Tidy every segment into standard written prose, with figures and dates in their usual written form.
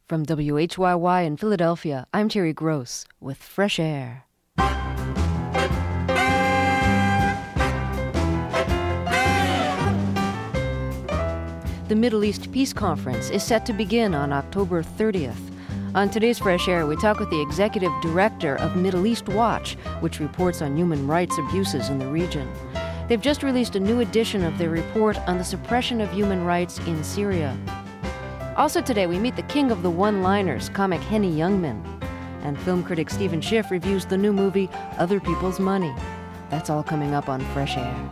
From WHYY in Philadelphia, I'm Terry Gross with Fresh Air. The Middle East Peace Conference is set to begin on October 30th. On today's Fresh Air, we talk with the executive director of Middle East Watch, which reports on human rights abuses in the region. They've just released a new edition of their report on the suppression of human rights in Syria. Also today, we meet the king of the one-liners, comic Henny Youngman. And film critic Stephen Schiff reviews the new movie, Other People's Money. That's all coming up on Fresh Air.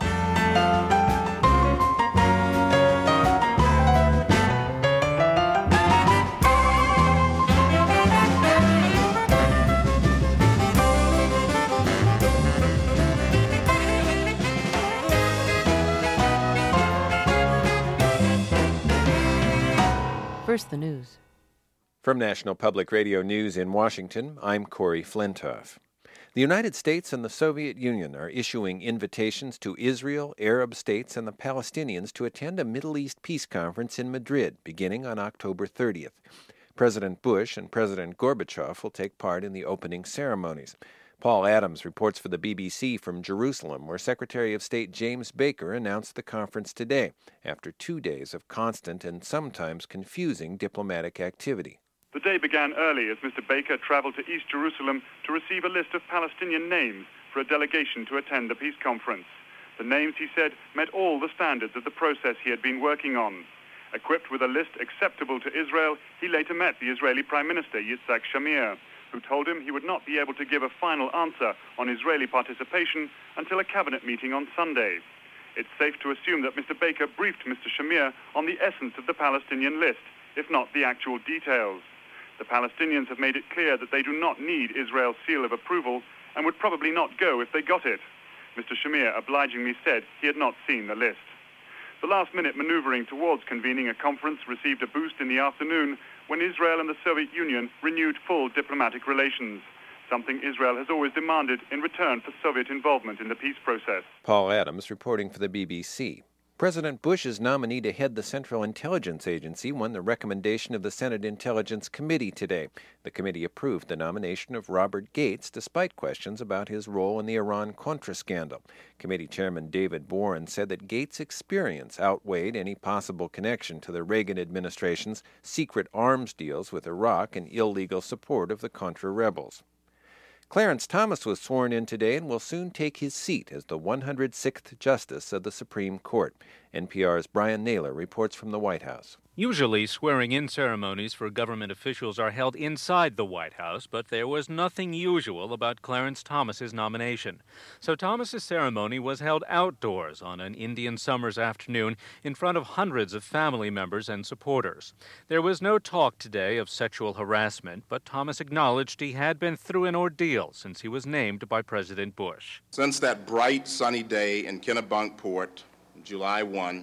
First, the news. From National Public Radio News in Washington, I'm Corey Flintoff. The United States and the Soviet Union are issuing invitations to Israel, Arab states, and the Palestinians to attend a Middle East peace conference in Madrid beginning on October 30th. President Bush and President Gorbachev will take part in the opening ceremonies. Paul Adams reports for the BBC from Jerusalem, where Secretary of State James Baker announced the conference today, after 2 days of constant and sometimes confusing diplomatic activity. The day began early as Mr. Baker traveled to East Jerusalem to receive a list of Palestinian names for a delegation to attend the peace conference. The names, he said, met all the standards of the process he had been working on. Equipped with a list acceptable to Israel, he later met the Israeli Prime Minister Yitzhak Shamir, who told him he would not be able to give a final answer on Israeli participation until a cabinet meeting on Sunday. It's safe to assume that Mr. Baker briefed Mr. Shamir on the essence of the Palestinian list, if not the actual details. The Palestinians have made it clear that they do not need Israel's seal of approval and would probably not go if they got it. Mr. Shamir obligingly said he had not seen the list. The last-minute maneuvering towards convening a conference received a boost in the afternoon when Israel and the Soviet Union renewed full diplomatic relations, something Israel has always demanded in return for Soviet involvement in the peace process. Paul Adams reporting for the BBC. President Bush's nominee to head the Central Intelligence Agency won the recommendation of the Senate Intelligence Committee today. The committee approved the nomination of Robert Gates despite questions about his role in the Iran-Contra scandal. Committee Chairman David Warren said that Gates' experience outweighed any possible connection to the Reagan administration's secret arms deals with Iraq and illegal support of the Contra rebels. Clarence Thomas was sworn in today and will soon take his seat as the 106th Justice of the Supreme Court. NPR's Brian Naylor reports from the White House. Usually, swearing-in ceremonies for government officials are held inside the White House, but there was nothing usual about Clarence Thomas's nomination. So Thomas's ceremony was held outdoors on an Indian summer's afternoon in front of hundreds of family members and supporters. There was no talk today of sexual harassment, but Thomas acknowledged he had been through an ordeal since he was named by President Bush. Since that bright, sunny day in Kennebunkport, July 1,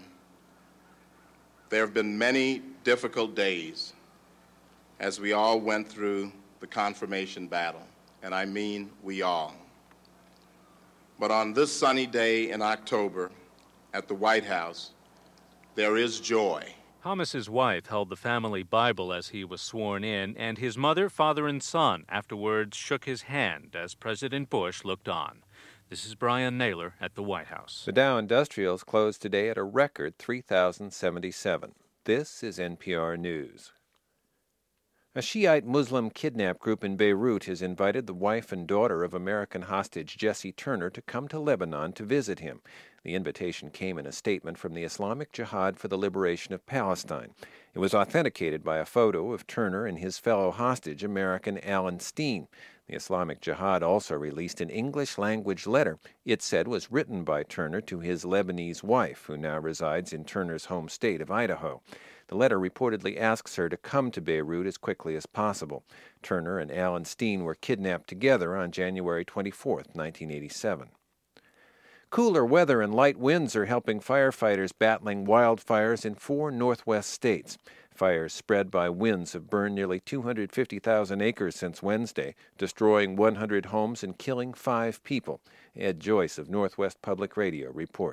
there have been many difficult days as we all went through the confirmation battle, and I mean we all. But on this sunny day in October at the White House, there is joy. Thomas's wife held the family Bible as he was sworn in, and his mother, father, and son afterwards shook his hand as President Bush looked on. This is Brian Naylor at the White House. The Dow Industrials closed today at a record 3,077. This is NPR News. A Shiite Muslim kidnap group in Beirut has invited the wife and daughter of American hostage Jesse Turner to come to Lebanon to visit him. The invitation came in a statement from the Islamic Jihad for the Liberation of Palestine. It was authenticated by a photo of Turner and his fellow hostage, American Alan Steen. The Islamic Jihad also released an English-language letter it said was written by Turner to his Lebanese wife, who now resides in Turner's home state of Idaho. The letter reportedly asks her to come to Beirut as quickly as possible. Turner and Alan Steen were kidnapped together on January 24, 1987. Cooler weather and light winds are helping firefighters battling wildfires in 4 Northwest states. Fires spread by winds have burned nearly 250,000 acres since Wednesday, destroying 100 homes and killing 5 people. Ed Joyce of Northwest Public Radio reports.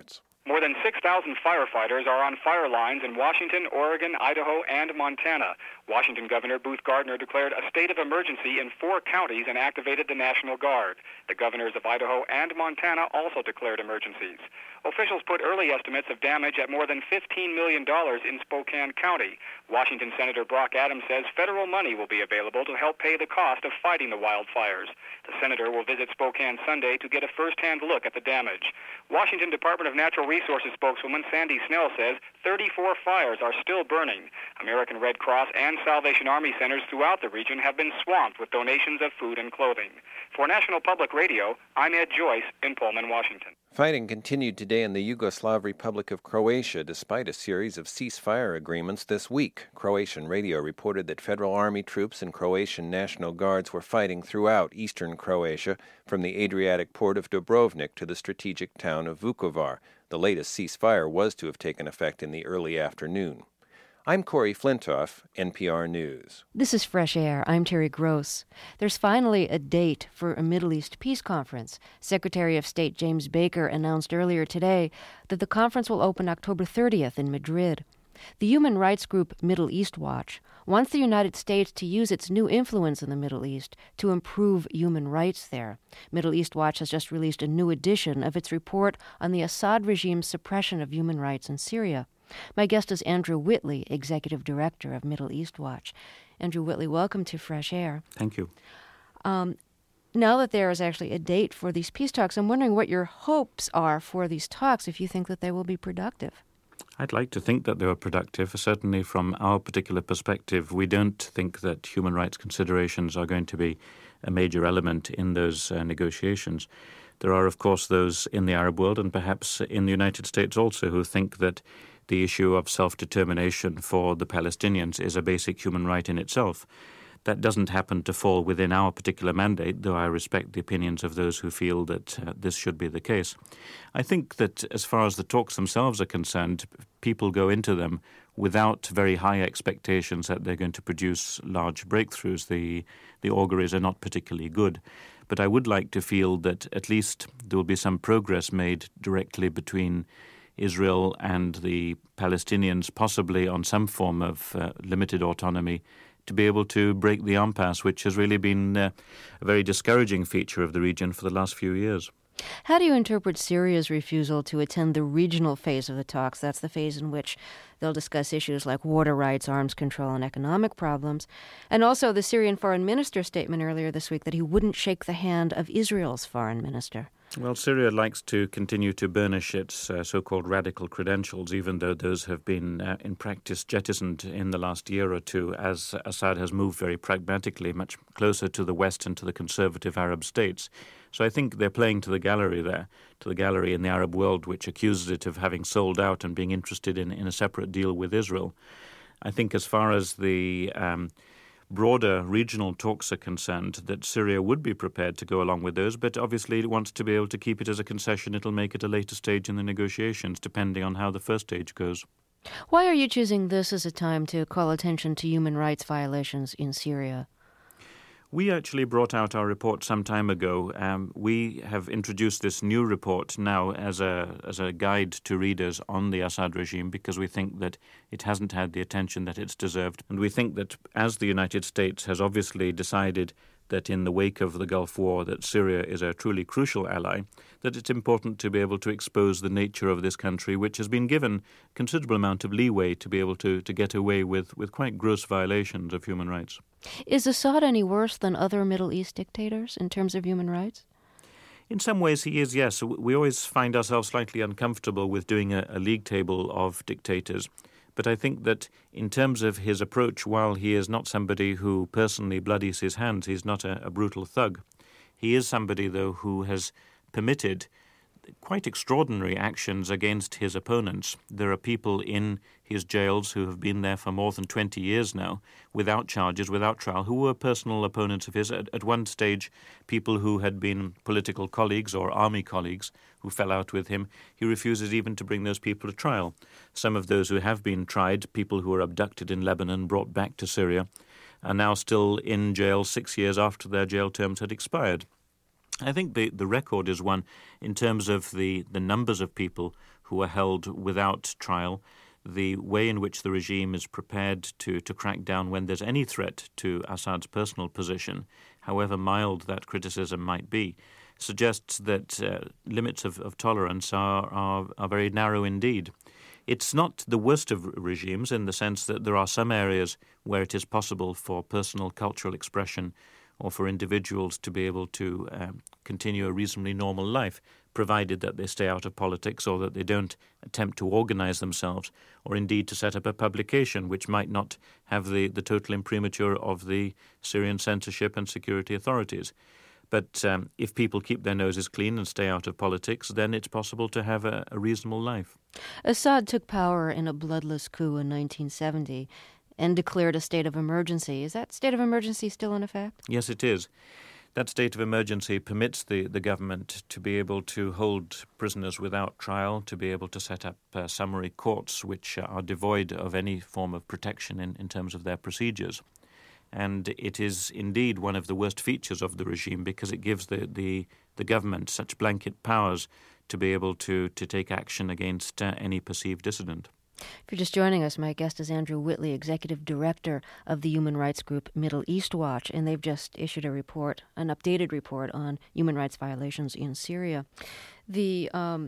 More than 6,000 firefighters are on fire lines in Washington, Oregon, Idaho, and Montana. Washington Governor Booth Gardner declared a state of emergency in 4 counties and activated the National Guard. The governors of Idaho and Montana also declared emergencies. Officials put early estimates of damage at more than $15 million in Spokane County. Washington Senator Brock Adams says federal money will be available to help pay the cost of fighting the wildfires. The senator will visit Spokane Sunday to get a first-hand look at the damage. Washington Department of Natural Resources spokeswoman Sandy Snell says 34 fires are still burning. American Red Cross and Salvation Army centers throughout the region have been swamped with donations of food and clothing. For National Public Radio, I'm Ed Joyce in Pullman, Washington. Fighting continued today in the Yugoslav Republic of Croatia despite a series of ceasefire agreements this week. Croatian radio reported that federal army troops and Croatian National Guards were fighting throughout eastern Croatia, from the Adriatic port of Dubrovnik to the strategic town of Vukovar. The latest ceasefire was to have taken effect in the early afternoon. I'm Corey Flintoff, NPR News. This is Fresh Air. I'm Terry Gross. There's finally a date for a Middle East peace conference. Secretary of State James Baker announced earlier today that the conference will open October 30th in Madrid. The human rights group Middle East Watch wants the United States to use its new influence in the Middle East to improve human rights there. Middle East Watch has just released a new edition of its report on the Assad regime's suppression of human rights in Syria. My guest is Andrew Whitley, Executive Director of Middle East Watch. Andrew Whitley, welcome to Fresh Air. Thank you. Now that there is actually a date for these peace talks, I'm wondering what your hopes are for these talks, if you think that they will be productive. I'd like to think that they were productive. Certainly from our particular perspective, we don't think that human rights considerations are going to be a major element in those negotiations. There are, of course, those in the Arab world and perhaps in the United States also who think that the issue of self-determination for the Palestinians is a basic human right in itself. That doesn't happen to fall within our particular mandate, though I respect the opinions of those who feel that this should be the case. I think that as far as the talks themselves are concerned, people go into them without very high expectations that they're going to produce large breakthroughs. The auguries are not particularly good. But I would like to feel that at least there will be some progress made directly between Israel and the Palestinians, possibly on some form of limited autonomy, to be able to break the impasse, which has really been a very discouraging feature of the region for the last few years. How do you interpret Syria's refusal to attend the regional phase of the talks? That's the phase in which they'll discuss issues like water rights, arms control, and economic problems. And also the Syrian foreign minister's statement earlier this week that he wouldn't shake the hand of Israel's foreign minister. Well, Syria likes to continue to burnish its so-called radical credentials, even though those have been, in practice, jettisoned in the last year or two, as Assad has moved very pragmatically, much closer to the West and to the conservative Arab states. So I think they're playing to the gallery there, to the gallery in the Arab world, which accuses it of having sold out and being interested in a separate deal with Israel. I think as far as the broader regional talks are concerned, that Syria would be prepared to go along with those, but obviously it wants to be able to keep it as a concession it'll make at a later stage in the negotiations, depending on how the first stage goes. Why are you choosing this as a time to call attention to human rights violations in Syria? We actually brought out our report some time ago. We have introduced this new report now as a guide to readers on the Assad regime because we think that it hasn't had the attention that it's deserved. And we think that as the United States has obviously decided that in the wake of the Gulf War that Syria is a truly crucial ally, that it's important to be able to expose the nature of this country, which has been given a considerable amount of leeway to be able to get away with quite gross violations of human rights. Is Assad any worse than other Middle East dictators in terms of human rights? In some ways he is, yes. We always find ourselves slightly uncomfortable with doing a league table of dictators. But I think that in terms of his approach, while he is not somebody who personally bloodies his hands, he's not a brutal thug. He is somebody, though, who has permitted quite extraordinary actions against his opponents. There are people in his jails who have been there for more than 20 years now, without charges, without trial, who were personal opponents of his. At one stage, people who had been political colleagues or army colleagues who fell out with him, he refuses even to bring those people to trial. Some of those who have been tried, people who were abducted in Lebanon, brought back to Syria, are now still in jail 6 years after their jail terms had expired. I think the record is one in terms of the numbers of people who are held without trial, the way in which the regime is prepared to crack down when there's any threat to Assad's personal position, however mild that criticism might be, suggests that limits of tolerance are very narrow indeed. It's not the worst of regimes in the sense that there are some areas where it is possible for personal cultural expression or for individuals to be able to continue a reasonably normal life, provided that they stay out of politics or that they don't attempt to organize themselves or indeed to set up a publication which might not have the total imprimatur of the Syrian censorship and security authorities. But if people keep their noses clean and stay out of politics, then it's possible to have a reasonable life. Assad took power in a bloodless coup in 1970 and declared a state of emergency. Is that state of emergency still in effect? Yes, it is. That state of emergency permits the government to be able to hold prisoners without trial, to be able to set up summary courts which are devoid of any form of protection in terms of their procedures. And it is indeed one of the worst features of the regime because it gives the government such blanket powers to be able to take action against any perceived dissident. If you're just joining us, my guest is Andrew Whitley, Executive Director of the human rights group Middle East Watch, and they've just issued an updated report on human rights violations in Syria. The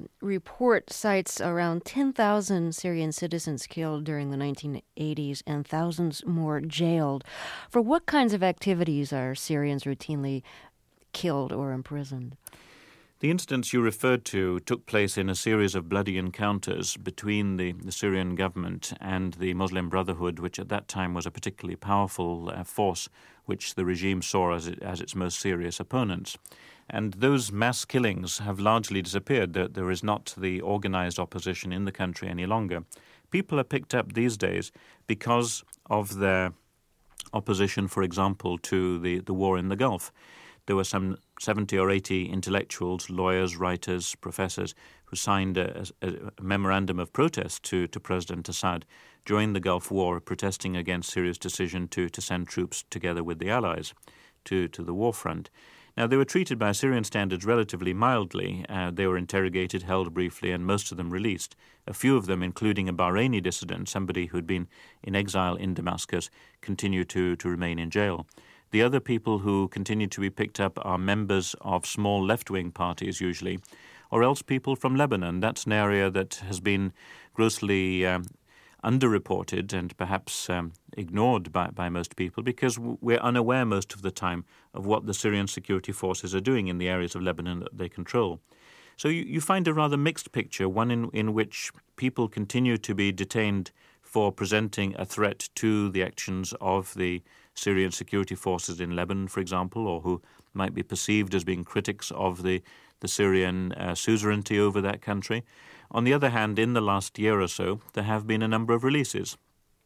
report cites around 10,000 Syrian citizens killed during the 1980s and thousands more jailed. For what kinds of activities are Syrians routinely killed or imprisoned? The incidents you referred to took place in a series of bloody encounters between the Syrian government and the Muslim Brotherhood, which at that time was a particularly powerful force which the regime saw as its most serious opponents. And those mass killings have largely disappeared. There is not the organized opposition in the country any longer. People are picked up these days because of their opposition, for example, to the war in the Gulf. There were some 70 or 80 intellectuals, lawyers, writers, professors, who signed a memorandum of protest to President Assad during the Gulf War, protesting against Syria's decision to send troops together with the Allies to the war front. Now, they were treated by Syrian standards relatively mildly. They were interrogated, held briefly, and most of them released. A few of them, including a Bahraini dissident, somebody who had been in exile in Damascus, continue to remain in jail. The other people who continue to be picked up are members of small left-wing parties, usually, or else people from Lebanon. That's an area that has been grossly underreported and perhaps ignored by most people because we're unaware most of the time of what the Syrian security forces are doing in the areas of Lebanon that they control. So you find a rather mixed picture, one in which people continue to be detained for presenting a threat to the actions of the Syrian security forces in Lebanon, for example, or who might be perceived as being critics of the Syrian suzerainty over that country. On the other hand, in the last year or so, there have been a number of releases.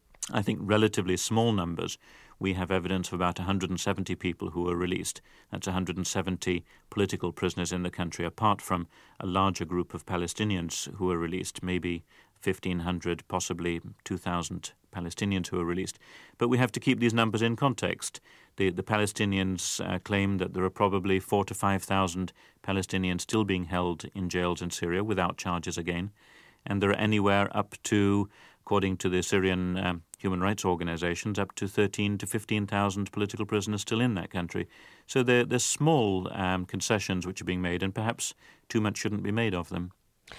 I think relatively small numbers. We have evidence of about 170 people who were released. That's 170 political prisoners in the country, apart from a larger group of Palestinians who were released, maybe 1,500, possibly 2,000 Palestinians who were released. But we have to keep these numbers in context. The Palestinians claim that there are probably 4,000 to 5,000 Palestinians still being held in jails in Syria without charges again. And there are anywhere up to, according to the Syrian human rights organizations, up to 13,000 to 15,000 political prisoners still in that country. So there's small concessions which are being made, and perhaps too much shouldn't be made of them.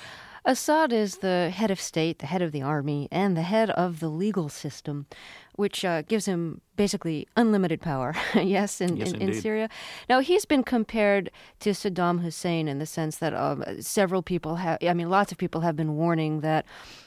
Assad is the head of state, the head of the army, and the head of the legal system, which gives him basically unlimited power, yes, in Syria. Now, he's been compared to Saddam Hussein in the sense that lots of people have been warning that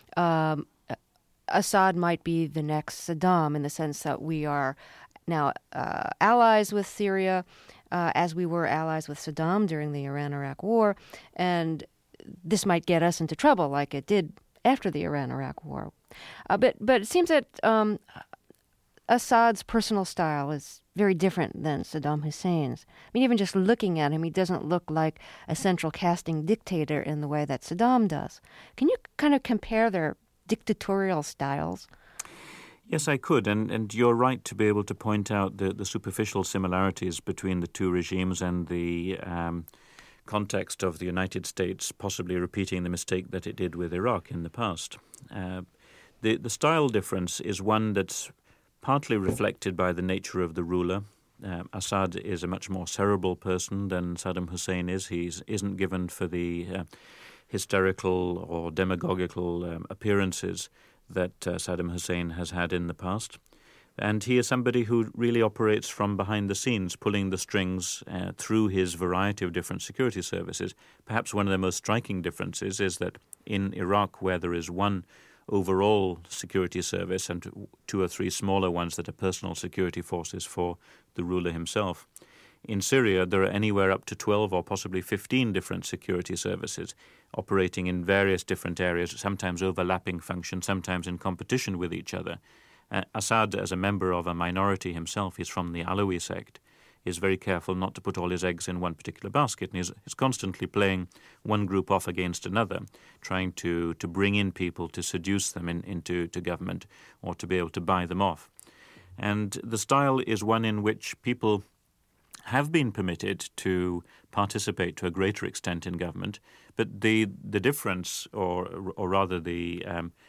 Assad might be the next Saddam in the sense that we are now allies with Syria as we were allies with Saddam during the Iran-Iraq War, and this might get us into trouble like it did after the Iran-Iraq War. But it seems that Assad's personal style is very different than Saddam Hussein's. I mean, even just looking at him, he doesn't look like a central casting dictator in the way that Saddam does. Can you kind of compare their dictatorial styles? Yes, I could, and you're right to be able to point out the superficial similarities between the two regimes and the context of the United States possibly repeating the mistake that it did with Iraq in the past. The style difference is one that's partly reflected by the nature of the ruler. Assad is a much more cerebral person than Saddam Hussein is. He isn't given for the hysterical or demagogical appearances that Saddam Hussein has had in the past. And he is somebody who really operates from behind the scenes, pulling the strings through his variety of different security services. Perhaps one of the most striking differences is that in Iraq, where there is one overall security service and 2 or 3 smaller ones that are personal security forces for the ruler himself, in Syria there are anywhere up to 12 or possibly 15 different security services operating in various different areas, sometimes overlapping functions, sometimes in competition with each other. Assad, as a member of a minority himself, he's from the Alawi sect, is very careful not to put all his eggs in one particular basket, and he's constantly playing one group off against another, trying to bring in people to seduce them into government or to be able to buy them off. And the style is one in which people have been permitted to participate to a greater extent in government, but the difference, or rather the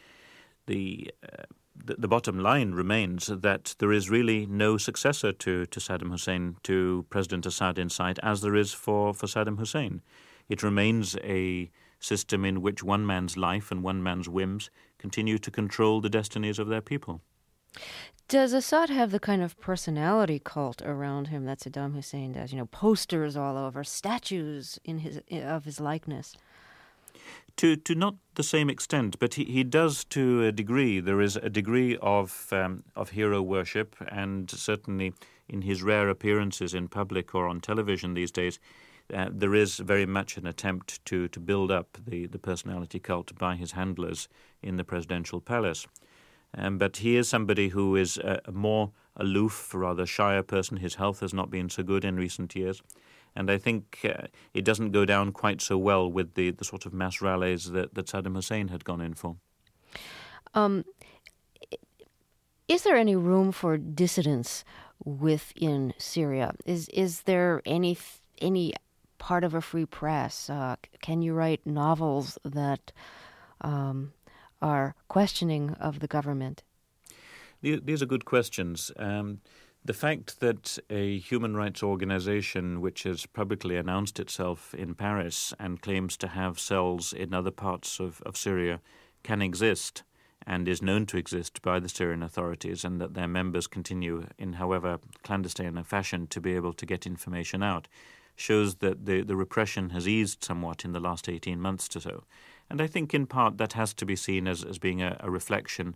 bottom line remains that there is really no successor to Saddam Hussein, to President Assad in sight, as there is for Saddam Hussein. It remains a system in which one man's life and one man's whims continue to control the destinies of their people. Does Assad have the kind of personality cult around him that Saddam Hussein does? Posters all over, statues of his likeness. To not the same extent, but he does to a degree. There is a degree of hero worship, and certainly in his rare appearances in public or on television these days, there is very much an attempt to build up the personality cult by his handlers in the presidential palace. But he is somebody who is a more aloof, rather shyer person. His health has not been so good in recent years. And I think it doesn't go down quite so well with the sort of mass rallies that Saddam Hussein had gone in for. Is there any room for dissidence within Syria? Is there any part of a free press? Can you write novels that are questioning of the government? These are good questions. The fact that a human rights organization which has publicly announced itself in Paris and claims to have cells in other parts of Syria can exist and is known to exist by the Syrian authorities, and that their members continue in however clandestine a fashion to be able to get information out, shows that the repression has eased somewhat in the last 18 months or so. And I think in part that has to be seen as being a reflection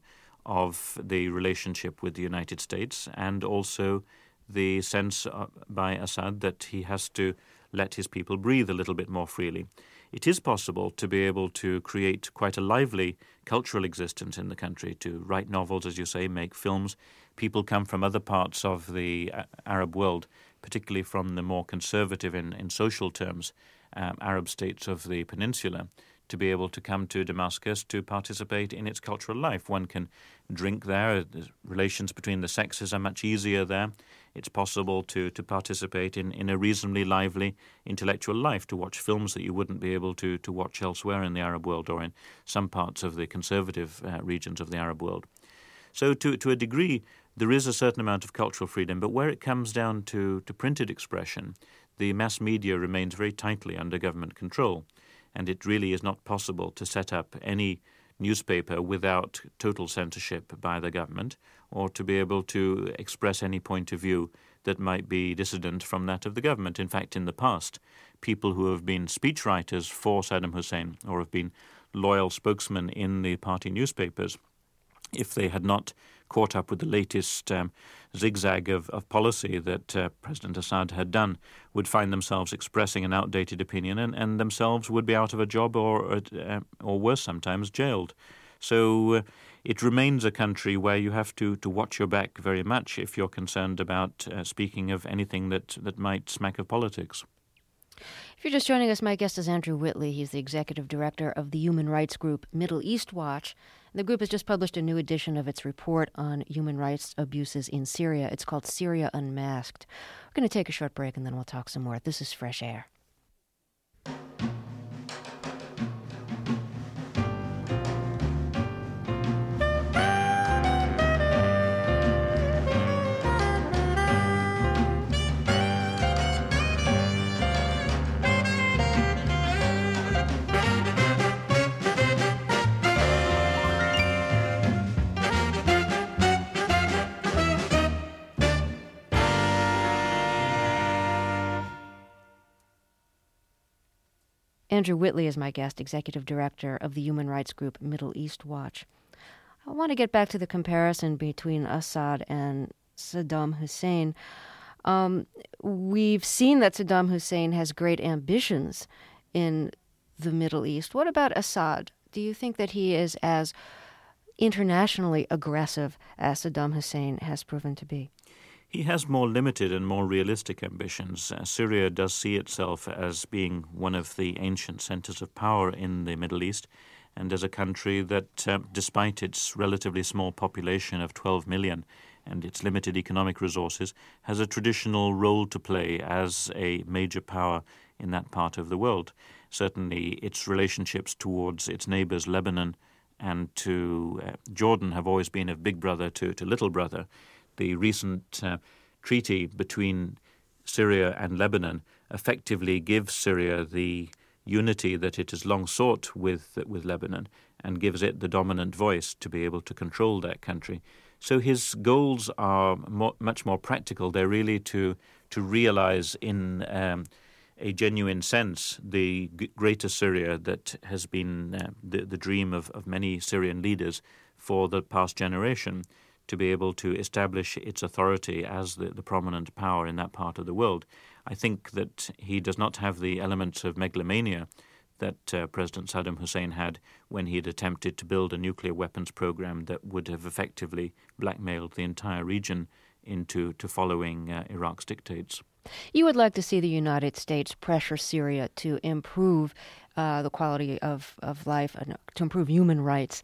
of the relationship with the United States, and also the sense by Assad that he has to let his people breathe a little bit more freely. It is possible to be able to create quite a lively cultural existence in the country, to write novels, as you say, make films. People come from other parts of the Arab world, particularly from the more conservative in social terms Arab states of the peninsula, to be able to come to Damascus to participate in its cultural life. One can drink there. The relations between the sexes are much easier there. It's possible to participate in a reasonably lively intellectual life, to watch films that you wouldn't be able to watch elsewhere in the Arab world or in some parts of the conservative regions of the Arab world. So to a degree, there is a certain amount of cultural freedom, but where it comes down to printed expression, the mass media remains very tightly under government control. And it really is not possible to set up any newspaper without total censorship by the government, or to be able to express any point of view that might be dissident from that of the government. In fact, in the past, people who have been speechwriters for Saddam Hussein or have been loyal spokesmen in the party newspapers, if they had not caught up with the latest zigzag of policy that President Assad had done, would find themselves expressing an outdated opinion and themselves would be out of a job or worse, sometimes jailed. So it remains a country where you have to watch your back very much if you're concerned about speaking of anything that might smack of politics. If you're just joining us, my guest is Andrew Whitley. He's the executive director of the human rights group Middle East Watch. The group has just published a new edition of its report on human rights abuses in Syria. It's called Syria Unmasked. We're going to take a short break and then we'll talk some more. This is Fresh Air. Andrew Whitley is my guest, Executive Director of the human rights group Middle East Watch. I want to get back to the comparison between Assad and Saddam Hussein. We've seen that Saddam Hussein has great ambitions in the Middle East. What about Assad? Do you think that he is as internationally aggressive as Saddam Hussein has proven to be? He has more limited and more realistic ambitions. Syria does see itself as being one of the ancient centers of power in the Middle East, and as a country that, despite its relatively small population of 12 million and its limited economic resources, has a traditional role to play as a major power in that part of the world. Certainly its relationships towards its neighbors Lebanon and to Jordan have always been of big brother to little brother. The recent treaty between Syria and Lebanon effectively gives Syria the unity that it has long sought with Lebanon and gives it the dominant voice to be able to control that country. So his goals are much more practical. They're really to realize in a genuine sense the greater Syria that has been the dream of many Syrian leaders for the past generation, to be able to establish its authority as the prominent power in that part of the world. I think that he does not have the elements of megalomania that President Saddam Hussein had when he had attempted to build a nuclear weapons program that would have effectively blackmailed the entire region into following Iraq's dictates. You would like to see the United States pressure Syria to improve the quality of life and to improve human rights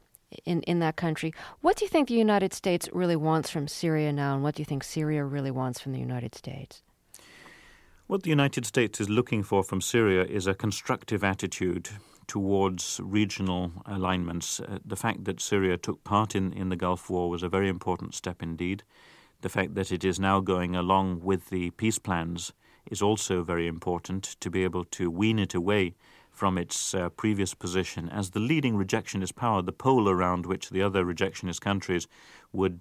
in that country. What do you think the United States really wants from Syria now, and what do you think Syria really wants from the United States? What the United States is looking for from Syria is a constructive attitude towards regional alignments. The fact that Syria took part in the Gulf War was a very important step indeed. The fact that it is now going along with the peace plans is also very important, to be able to wean it away from its previous position as the leading rejectionist power, the pole around which the other rejectionist countries would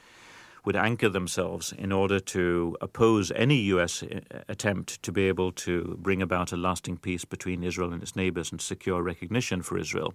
anchor themselves in order to oppose any U.S. attempt to be able to bring about a lasting peace between Israel and its neighbors and secure recognition for Israel.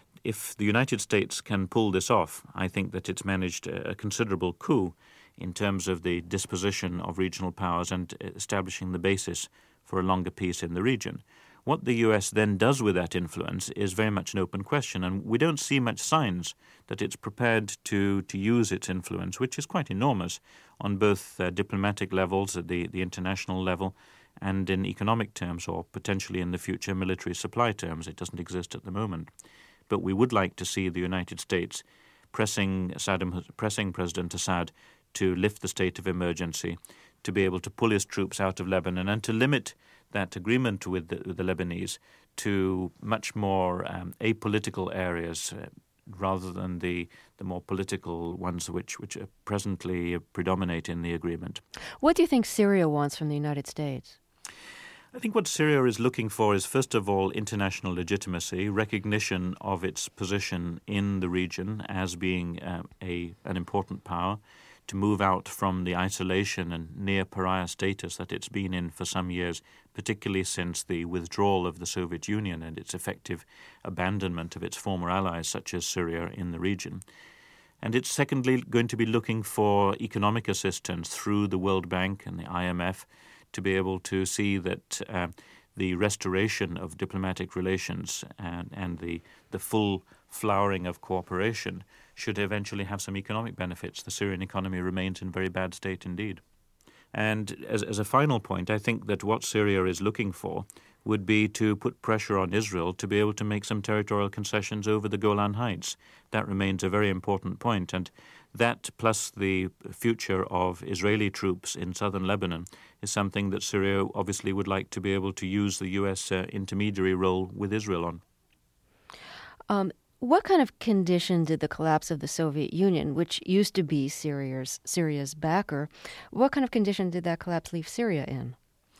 If the United States can pull this off, I think that it's managed a considerable coup in terms of the disposition of regional powers and establishing the basis for a longer peace in the region. What the U.S. then does with that influence is very much an open question, and we don't see much signs that it's prepared to use its influence, which is quite enormous, on both diplomatic levels, at the international level, and in economic terms, or potentially in the future military supply terms. It doesn't exist at the moment. But we would like to see the United States pressing President Assad to lift the state of emergency, to be able to pull his troops out of Lebanon, and to limit that agreement with the Lebanese to much more apolitical areas rather than the more political ones which presently predominate in the agreement. What do you think Syria wants from the United States? I think what Syria is looking for is, first of all, international legitimacy, recognition of its position in the region as being an important power, to move out from the isolation and near pariah status that it's been in for some years, particularly since the withdrawal of the Soviet Union and its effective abandonment of its former allies, such as Syria, in the region. And it's secondly going to be looking for economic assistance through the World Bank and the IMF to be able to see that the restoration of diplomatic relations and the full flowering of cooperation should eventually have some economic benefits. The Syrian economy remains in very bad state indeed. And as a final point, I think that what Syria is looking for would be to put pressure on Israel to be able to make some territorial concessions over the Golan Heights. That remains a very important point, and that, plus the future of Israeli troops in southern Lebanon, is something that Syria obviously would like to be able to use the U.S. Intermediary role with Israel on. What kind of condition did the collapse of the Soviet Union, which used to be Syria's backer, what kind of condition did that collapse leave Syria in?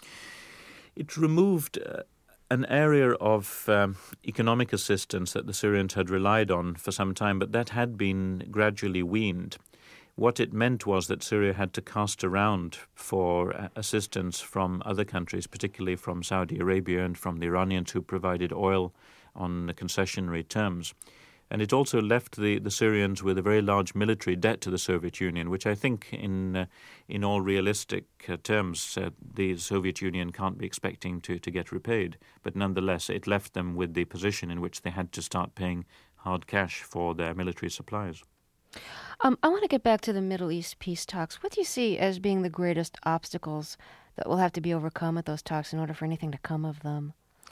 It removed an area of economic assistance that the Syrians had relied on for some time, but that had been gradually weaned. What it meant was that Syria had to cast around for assistance from other countries, particularly from Saudi Arabia and from the Iranians who provided oil on concessionary terms. And it also left the Syrians with a very large military debt to the Soviet Union, which I think in all realistic terms the Soviet Union can't be expecting to get repaid. But nonetheless, it left them with the position in which they had to start paying hard cash for their military supplies. I want to get back to the Middle East peace talks. What do you see as being the greatest obstacles that will have to be overcome at those talks in order for anything to come of them?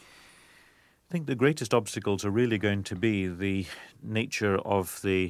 I think the greatest obstacles are really going to be the nature of the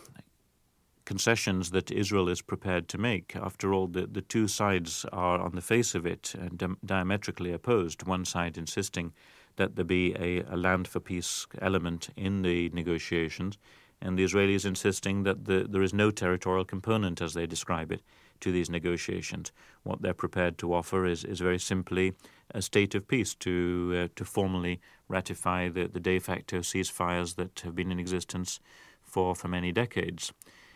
concessions that Israel is prepared to make. After all, the two sides are on the face of it diametrically opposed. One side insisting that there be a land for peace element in the negotiations, and the Israelis insisting that there is no territorial component, as they describe it, to these negotiations. What they're prepared to offer is very simply a state of peace to formally ratify the de facto ceasefires that have been in existence for many decades.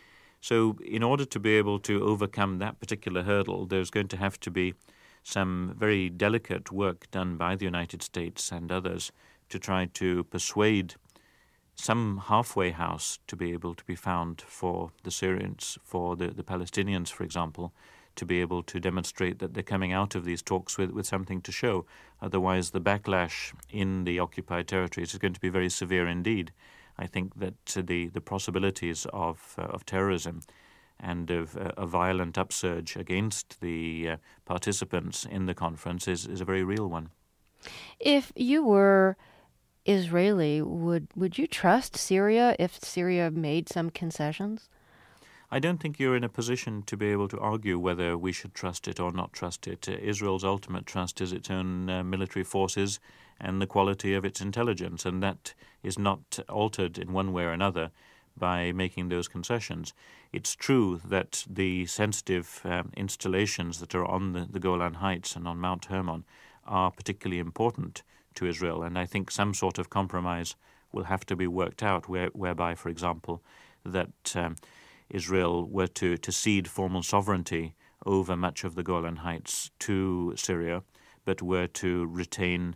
So in order to be able to overcome that particular hurdle, there's going to have to be some very delicate work done by the United States and others to try to persuade some halfway house to be able to be found for the Syrians, for the Palestinians, for example, to be able to demonstrate that they're coming out of these talks with something to show. Otherwise, the backlash in the occupied territories is going to be very severe indeed. I think that the possibilities of terrorism and of a violent upsurge against the participants in the conference is a very real one. If you were Israeli, would you trust Syria if Syria made some concessions? I don't think you're in a position to be able to argue whether we should trust it or not trust it. Israel's ultimate trust is its own military forces and the quality of its intelligence, and that is not altered in one way or another by making those concessions. It's true that the sensitive installations that are on the Golan Heights and on Mount Hermon are particularly important to Israel, and I think some sort of compromise will have to be worked out whereby, for example, that Israel were to cede formal sovereignty over much of the Golan Heights to Syria, but were to retain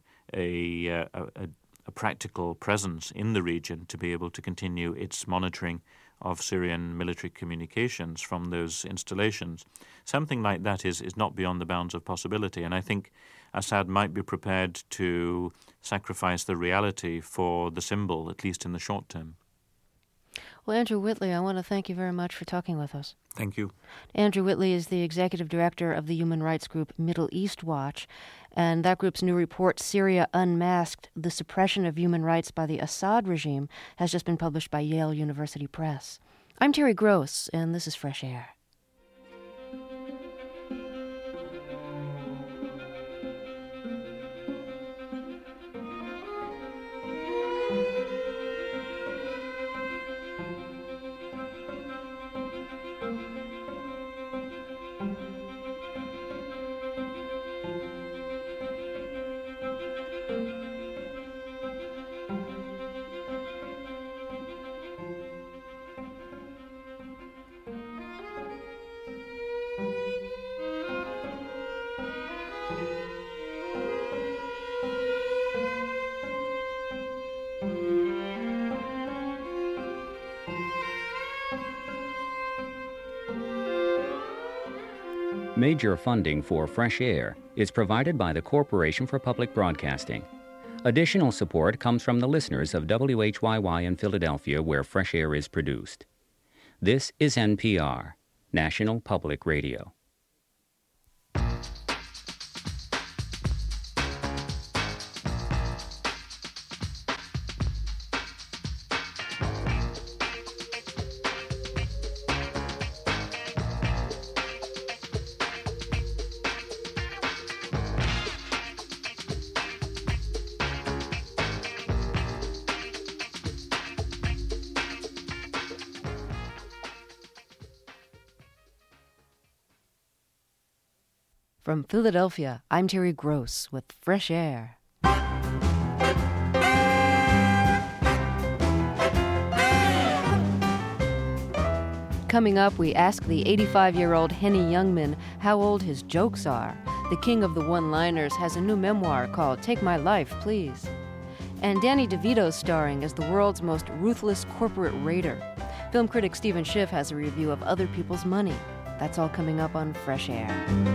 a practical presence in the region to be able to continue its monitoring of Syrian military communications from those installations. Something like that is not beyond the bounds of possibility, and I think Assad might be prepared to sacrifice the reality for the symbol, at least in the short term. Well, Andrew Whitley, I want to thank you very much for talking with us. Thank you. Andrew Whitley is the executive director of the human rights group Middle East Watch, and that group's new report, Syria Unmasked, The Suppression of Human Rights by the Assad Regime, has just been published by Yale University Press. I'm Terry Gross, and this is Fresh Air. Major funding for Fresh Air is provided by the Corporation for Public Broadcasting. Additional support comes from the listeners of WHYY in Philadelphia, where Fresh Air is produced. This is NPR, National Public Radio. From Philadelphia, I'm Terry Gross with Fresh Air. Coming up, we ask the 85-year-old Henny Youngman how old his jokes are. The king of the one-liners has a new memoir called Take My Life, Please. And Danny DeVito's starring as the world's most ruthless corporate raider. Film critic Stephen Schiff has a review of Other People's Money. That's all coming up on Fresh Air.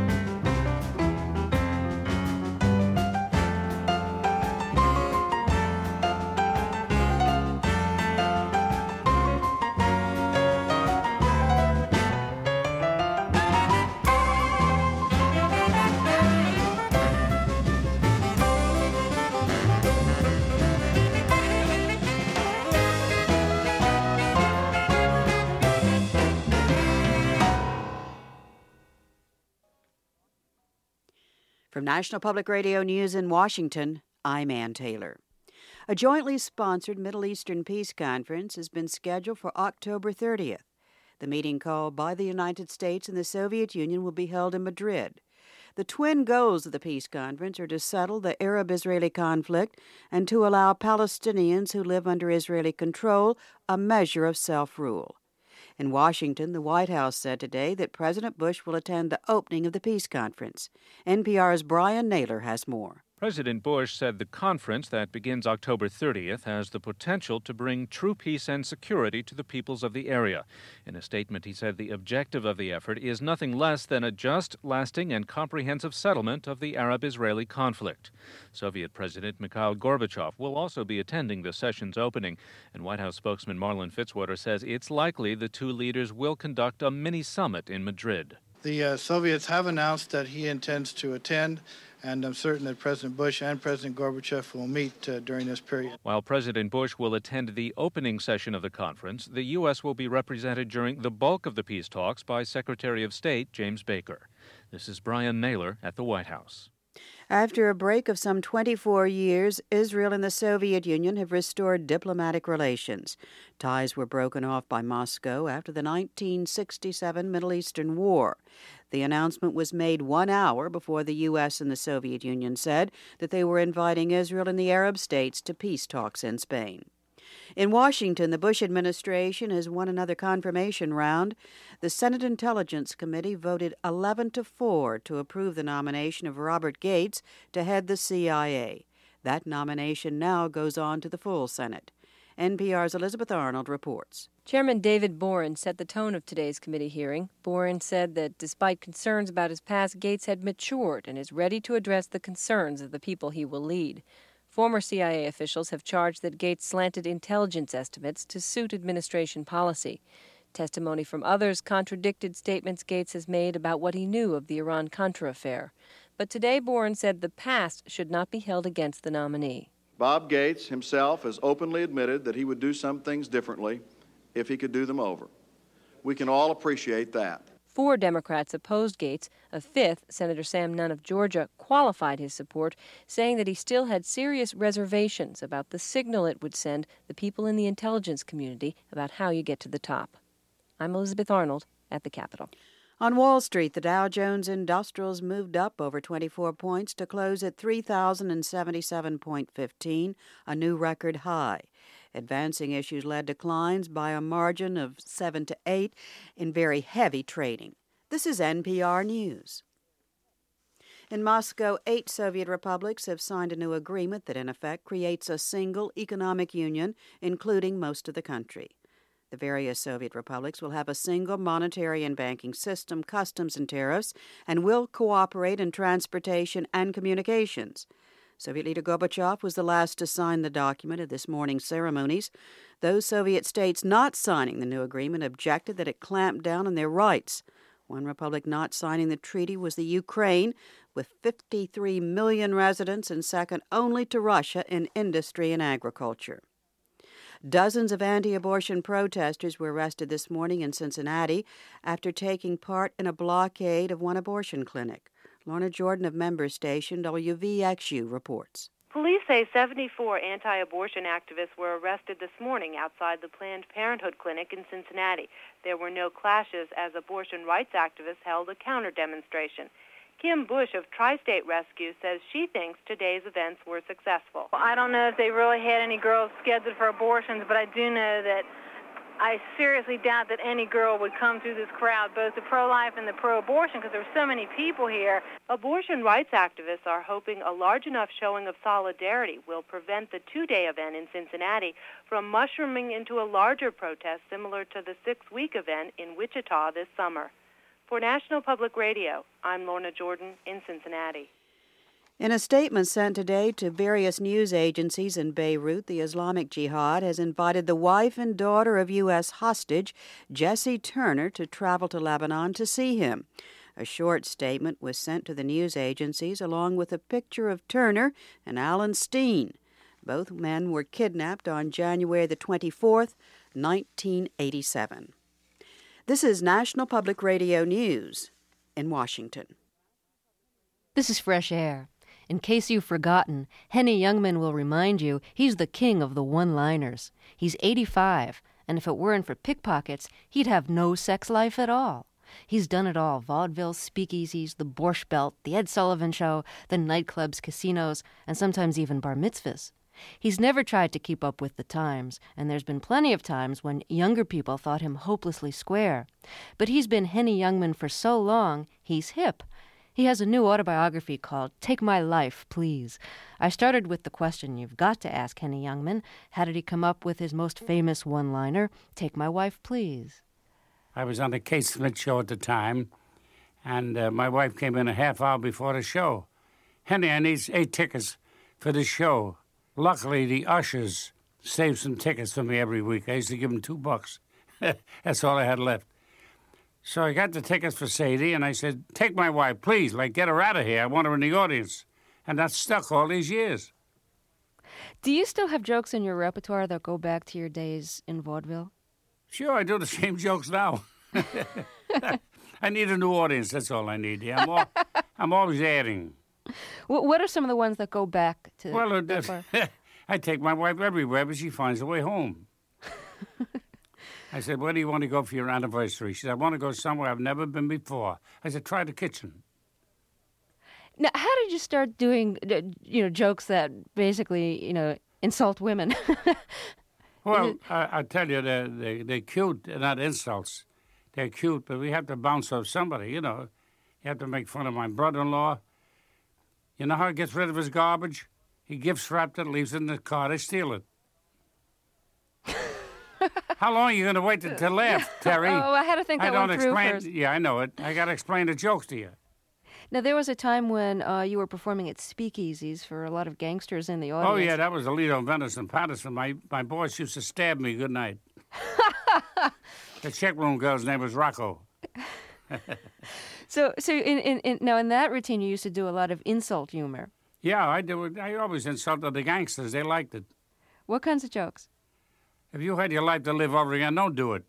From National Public Radio News in Washington, I'm Ann Taylor. A jointly sponsored Middle Eastern Peace Conference has been scheduled for October 30th. The meeting called by the United States and the Soviet Union will be held in Madrid. The twin goals of the peace conference are to settle the Arab-Israeli conflict and to allow Palestinians who live under Israeli control a measure of self-rule. In Washington, the White House said today that President Bush will attend the opening of the peace conference. NPR's Brian Naylor has more. President Bush said the conference that begins October 30th has the potential to bring true peace and security to the peoples of the area. In a statement, he said the objective of the effort is nothing less than a just, lasting, and comprehensive settlement of the Arab-Israeli conflict. Soviet President Mikhail Gorbachev will also be attending the session's opening, and White House spokesman Marlin Fitzwater says it's likely the two leaders will conduct a mini-summit in Madrid. The Soviets have announced that he intends to attend, and I'm certain that President Bush and President Gorbachev will meet during this period. While President Bush will attend the opening session of the conference, the U.S. will be represented during the bulk of the peace talks by Secretary of State James Baker. This is Brian Naylor at the White House. After a break of some 24 years, Israel and the Soviet Union have restored diplomatic relations. Ties were broken off by Moscow after the 1967 Middle Eastern War. The announcement was made 1 hour before the U.S. and the Soviet Union said that they were inviting Israel and the Arab states to peace talks in Spain. In Washington, the Bush administration has won another confirmation round. The Senate Intelligence Committee voted 11-4 to approve the nomination of Robert Gates to head the CIA. That nomination now goes on to the full Senate. NPR's Elizabeth Arnold reports. Chairman David Boren set the tone of today's committee hearing. Boren said that despite concerns about his past, Gates had matured and is ready to address the concerns of the people he will lead. Former CIA officials have charged that Gates slanted intelligence estimates to suit administration policy. Testimony from others contradicted statements Gates has made about what he knew of the Iran-Contra affair. But today, Boren said the past should not be held against the nominee. Bob Gates himself has openly admitted that he would do some things differently if he could do them over. We can all appreciate that. 4 Democrats opposed Gates. A 5th, Senator Sam Nunn of Georgia, qualified his support, saying that he still had serious reservations about the signal it would send the people in the intelligence community about how you get to the top. I'm Elizabeth Arnold at the Capitol. On Wall Street, the Dow Jones Industrials moved up over 24 points to close at 3,077.15, a new record high. Advancing issues led declines by a margin of 7 to 8 in very heavy trading. This is NPR News. In Moscow, 8 Soviet republics have signed a new agreement that in effect creates a single economic union, including most of the country. The various Soviet republics will have a single monetary and banking system, customs and tariffs, and will cooperate in transportation and communications. Soviet leader Gorbachev was the last to sign the document at this morning's ceremonies. Those Soviet states not signing the new agreement objected that it clamped down on their rights. One republic not signing the treaty was the Ukraine, with 53 million residents and second only to Russia in industry and agriculture. Dozens of anti-abortion protesters were arrested this morning in Cincinnati after taking part in a blockade of one abortion clinic. Lorna Jordan of member station WVXU reports. Police say 74 anti-abortion activists were arrested this morning outside the Planned Parenthood clinic in Cincinnati. There were no clashes as abortion rights activists held a counter-demonstration. Kim Bush of Tri-State Rescue says she thinks today's events were successful. Well, I don't know if they really had any girls scheduled for abortions, but I do know that I seriously doubt that any girl would come through this crowd, both the pro-life and the pro-abortion, because there are so many people here. Abortion rights activists are hoping a large enough showing of solidarity will prevent the two-day event in Cincinnati from mushrooming into a larger protest similar to the 6-week event in Wichita this summer. For National Public Radio, I'm Lorna Jordan in Cincinnati. In a statement sent today to various news agencies in Beirut, the Islamic Jihad has invited the wife and daughter of U.S. hostage Jesse Turner to travel to Lebanon to see him. A short statement was sent to the news agencies along with a picture of Turner and Alan Steen. Both men were kidnapped on January the 24th, 1987. This is National Public Radio News in Washington. This is Fresh Air. In case you've forgotten, Henny Youngman will remind you he's the king of the one-liners. He's 85, and if it weren't for pickpockets, he'd have no sex life at all. He's done it all: vaudeville, speakeasies, the Borscht Belt, the Ed Sullivan Show, the nightclubs, casinos, and sometimes even bar mitzvahs. He's never tried to keep up with the times, and there's been plenty of times when younger people thought him hopelessly square. But he's been Henny Youngman for so long, he's hip. He has a new autobiography called Take My Life, Please. I started with the question you've got to ask Henny Youngman. How did he come up with his most famous one-liner, Take My Wife, Please? I was on the Kate Smith show at the time, and my wife came in a half hour before the show. Henny, I need 8 tickets for the show. Luckily, the ushers saved some tickets for me every week. I used to give them $2. That's all I had left. So I got the tickets for Sadie, and I said, take my wife, please. Like, get her out of here. I want her in the audience. And that's stuck all these years. Do you still have jokes in your repertoire that go back to your days in vaudeville? Sure, I do the same jokes now. I need a new audience. That's all I need. Yeah, I'm always adding. What are some of the ones that go back to that far? I take my wife everywhere, but she finds a way home. I said, where do you want to go for your anniversary? She said, I want to go somewhere I've never been before. I said, try the kitchen. Now, how did you start doing, jokes that basically, insult women? Well, I tell you, they're cute. They're not insults. They're cute, but we have to bounce off somebody, You have to make fun of my brother-in-law. You know how he gets rid of his garbage? He gift wrapped it, leaves it in the car. They steal it. How long are you going to wait to laugh, Terry? Oh, I had to think that one through first. Yeah, I know it. I got to explain the jokes to you. Now, there was a time when you were performing at speakeasies for a lot of gangsters in the audience. Oh, yeah, that was Alito, Venice, and Patterson. My boss used to stab me good night. The check room girl's name was Rocco. So in that routine, you used to do a lot of insult humor. Yeah, I do. I always insulted the gangsters. They liked it. What kinds of jokes? If you had your life to live over again, don't do it.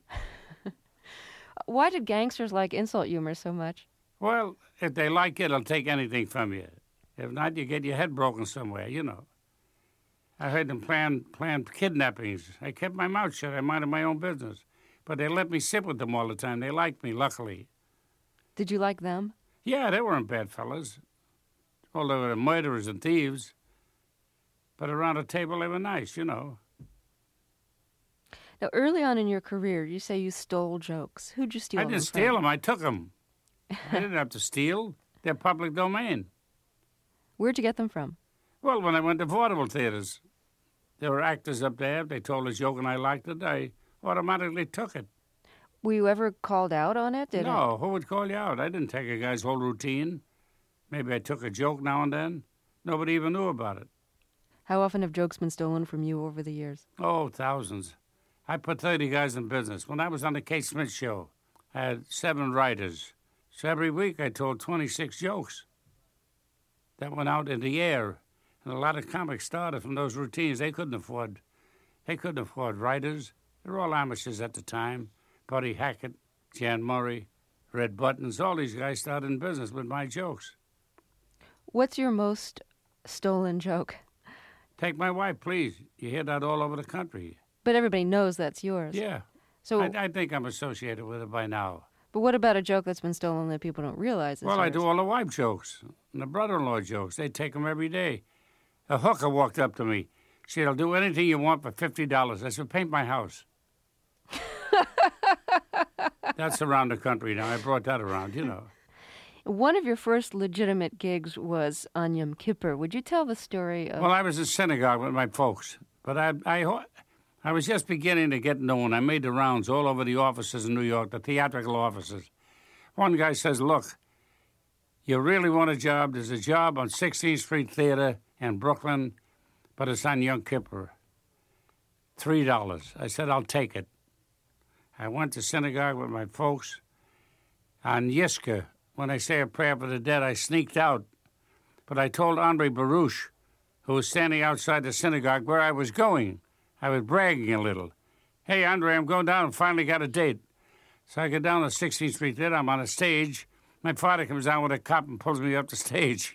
Why did gangsters like insult humor so much? Well, if they like it, they'll take anything from you. If not, you get your head broken somewhere, I heard them plan kidnappings. I kept my mouth shut. I minded my own business. But they let me sit with them all the time. They liked me, luckily. Did you like them? Yeah, they weren't bad fellas. Well, they were murderers and thieves. But around the table, they were nice, Now, early on in your career, you say you stole jokes. Who'd you steal them from? I didn't steal them. I took them. I didn't have to steal. They're public domain. Where'd you get them from? Well, when I went to vaudeville theaters, there were actors up there. They told a joke and I liked it. I automatically took it. Were you ever called out on it? No, who would call you out? I didn't take a guy's whole routine. Maybe I took a joke now and then. Nobody even knew about it. How often have jokes been stolen from you over the years? Oh, thousands. I put 30 guys in business. When I was on the Kate Smith show, I had 7 writers. So every week I told 26 jokes that went out in the air. And a lot of comics started from those routines. They couldn't afford writers. They were all amateurs at the time. Buddy Hackett, Jan Murray, Red Buttons, all these guys started in business with my jokes. What's your most stolen joke? Take my wife, please. You hear that all over the country. But everybody knows that's yours. Yeah. So I think I'm associated with it by now. But what about a joke that's been stolen that people don't realize is yours? I do all the wife jokes and the brother-in-law jokes. They take them every day. A hooker walked up to me. She said, I'll do anything you want for $50. I said, paint my house. That's around the country now. I brought that around, you know. One of your first legitimate gigs was on Yom Kippur. Would you tell the story of... Well, I was in synagogue with my folks, but I was just beginning to get known. I made the rounds all over the offices in New York, the theatrical offices. One guy says, look, you really want a job? There's a job on 16th Street Theater in Brooklyn, but it's on Yom Kippur. $3. I said, I'll take it. I went to synagogue with my folks. On Yizkor, when I say a prayer for the dead, I sneaked out. But I told Andre Baruch, who was standing outside the synagogue, where I was going. I was bragging a little. Hey, Andre, I'm going down and finally got a date. So I get down to 16th Street Theater. I'm on a stage. My father comes down with a cop and pulls me up the stage.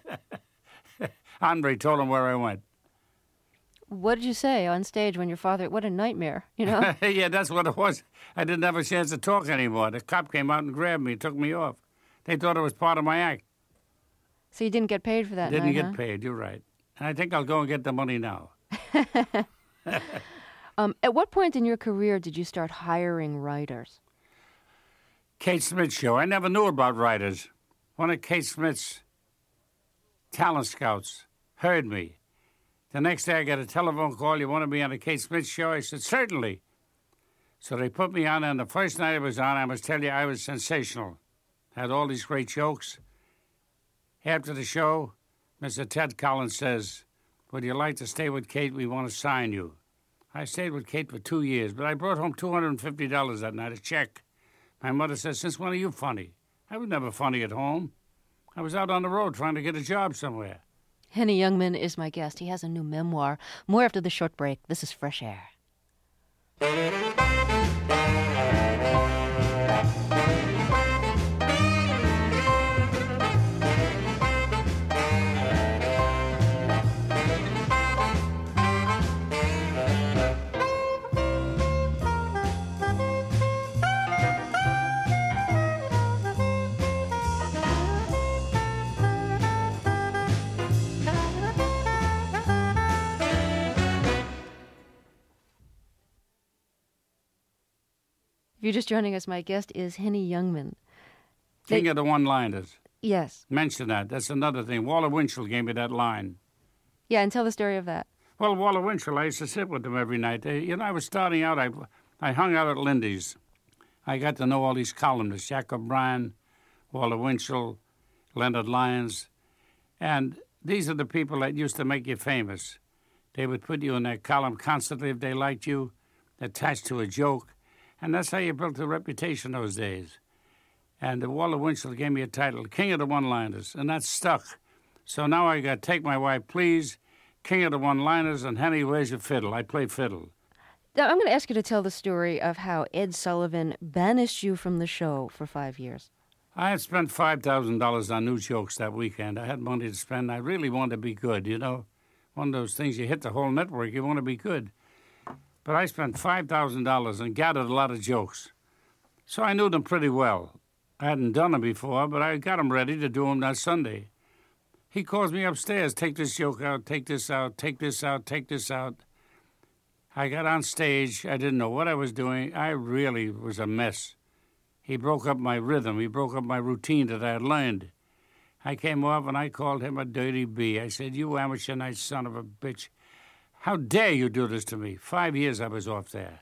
Andre told him where I went. What did you say on stage when your father... What a nightmare, you know? Yeah, that's what it was. I didn't have a chance to talk anymore. The cop came out and grabbed me and took me off. They thought it was part of my act. So you didn't get paid for that night, Didn't get paid, you're right. And I think I'll go and get the money now. At what point in your career did you start hiring writers? Kate Smith show. I never knew about writers. One of Kate Smith's talent scouts heard me. The next day I got a telephone call. You want to be on the Kate Smith show? I said, certainly. So they put me on, and the first night I was on, I must tell you, I was sensational. Had all these great jokes. After the show, Mr. Ted Collins says, would you like to stay with Kate? We want to sign you. I stayed with Kate for 2 years, but I brought home $250 that night, a check. My mother says, since when are you funny? I was never funny at home. I was out on the road trying to get a job somewhere. Henny Youngman is my guest. He has a new memoir. More after the short break. This is Fresh Air. If you're just joining us, my guest is Henny Youngman. King of the one-liners. Yes. Mention that. That's another thing. Walter Winchell gave me that line. Yeah, and tell the story of that. Well, Walter Winchell, I used to sit with him every night. I was starting out, I hung out at Lindy's. I got to know all these columnists, Jack O'Brien, Walter Winchell, Leonard Lyons. And these are the people that used to make you famous. They would put you in their column constantly if they liked you, attached to a joke. And that's how you built a reputation those days. And Walter Winchell gave me a title, King of the One-Liners, and that stuck. So now I got Take My Wife, Please, King of the One-Liners, and Henny, Where's Your Fiddle? I play fiddle. Now, I'm going to ask you to tell the story of how Ed Sullivan banished you from the show for 5 years. I had spent $5,000 on new jokes that weekend. I had money to spend. I really wanted to be good, you know. One of those things, you hit the whole network, you want to be good. But I spent $5,000 and gathered a lot of jokes. So I knew them pretty well. I hadn't done them before, but I got them ready to do them that Sunday. He calls me upstairs, take this joke out, take this out, take this out, take this out. I got on stage. I didn't know what I was doing. I really was a mess. He broke up my rhythm. He broke up my routine that I had learned. I came off and I called him a dirty bee. I said, you amateur night son of a bitch. How dare you do this to me? 5 years I was off there.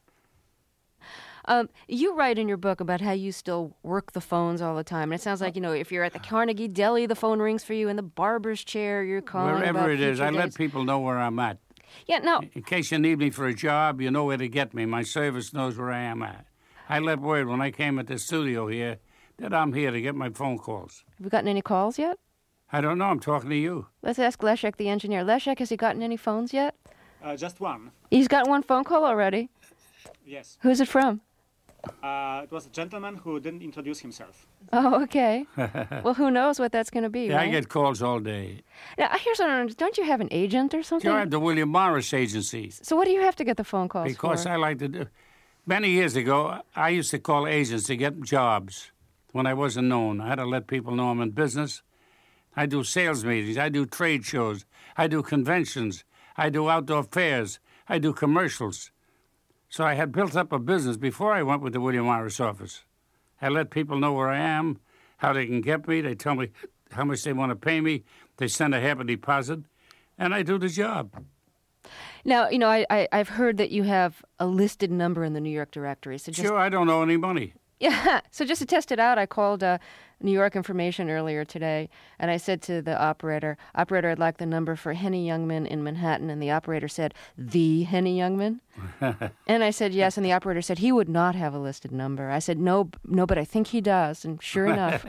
You write in your book about how you still work the phones all the time. And it sounds like, if you're at the Carnegie Deli, the phone rings for you. In the barber's chair, you're calling wherever it is, I let people know where I'm at. Yeah, no. In case you need me for a job, you know where to get me. My service knows where I am at. I let word when I came at the studio here that I'm here to get my phone calls. Have you gotten any calls yet? I don't know. I'm talking to you. Let's ask Leszek, the engineer. Leszek, has he gotten any phones yet? Just one. He's got one phone call already? Yes. Who's it from? It was a gentleman who didn't introduce himself. Oh, okay. Well, who knows what that's going to be, yeah, right? I get calls all day. Now, here's what I don't understand. Don't you have an agent or something? I have the William Morris Agency. So what do you have to get the phone calls because for? I like to do... Many years ago, I used to call agents to get jobs when I wasn't known. I had to let people know I'm in business. I do sales meetings. I do trade shows. I do conventions. I do outdoor fairs. I do commercials. So I had built up a business before I went with the William Morris office. I let people know where I am, how they can get me. They tell me how much they want to pay me. They send a half a deposit, and I do the job. Now, I've heard that you have a listed number in the New York directory. So Sure, I don't owe any money. Yeah, so just to test it out, I called New York Information earlier today, and I said to the operator, I'd like the number for Henny Youngman in Manhattan, and the operator said, the Henny Youngman? And I said, yes, and the operator said he would not have a listed number. I said, no, but I think he does, and sure enough.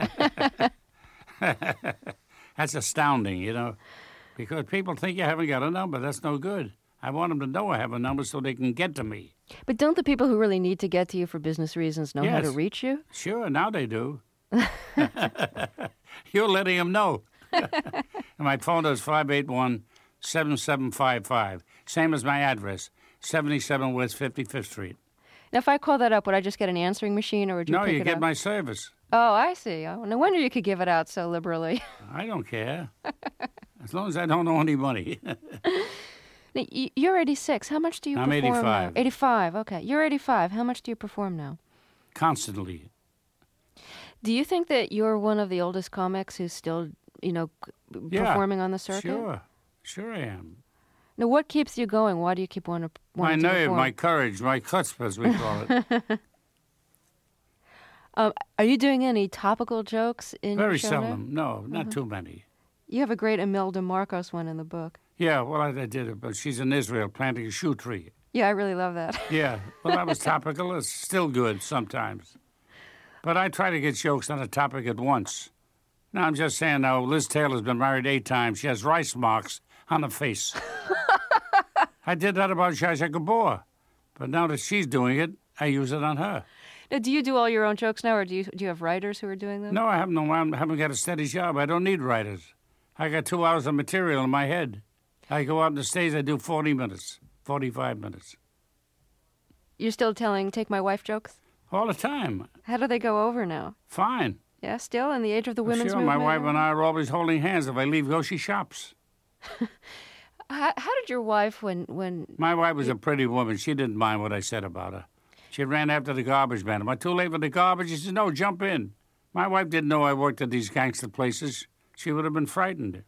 That's astounding, because people think you haven't got a number. That's no good. I want them to know I have a number so they can get to me. But don't the people who really need to get to you for business reasons know how to reach you? Sure, now they do. You're letting them know. My phone is 581-7755. Same as my address, 77 West 55th Street. Now, if I call that up, would I just get an answering machine, or would you pick it up? No, you get my service. Oh, I see. Oh, no wonder you could give it out so liberally. I don't care. As long as I don't owe any money. Now, you're 86. How much do you perform now? I'm 85. 85, okay. You're 85. How much do you perform now? Constantly. Do you think that you're one of the oldest comics who's still, performing on the circuit? Sure I am. Now, what keeps you going? Why do you keep wanting to perform? My nerve, my courage, my chutzpah, as we call it. Are you doing any topical jokes in your show? Very seldom. No, not too many. You have a great Imelda Marcos one in the book. Yeah, well, I did it, but she's in Israel planting a shoe tree. Yeah, I really love that. Yeah, well, that was topical. It's still good sometimes. But I try to get jokes on a topic at once. Now, I'm just saying now, Liz Taylor's been married 8 times. She has rice marks on her face. I did that about Zsa Zsa Gabor. But now that she's doing it, I use it on her. Now, do you do all your own jokes now, or do you have writers who are doing them? No, I haven't got a steady job. I don't need writers. I got 2 hours of material in my head. I go out on the stage, I do 40 minutes, 45 minutes. You're still telling Take My Wife jokes? All the time. How do they go over now? Fine. Yeah, still in the age of the women's movement? My wife and I are always holding hands. If I leave, go, she shops. How did your wife, when... My wife was a pretty woman. She didn't mind what I said about her. She ran after the garbage man. Am I too late for the garbage? She said, no, jump in. My wife didn't know I worked at these gangster places. She would have been frightened.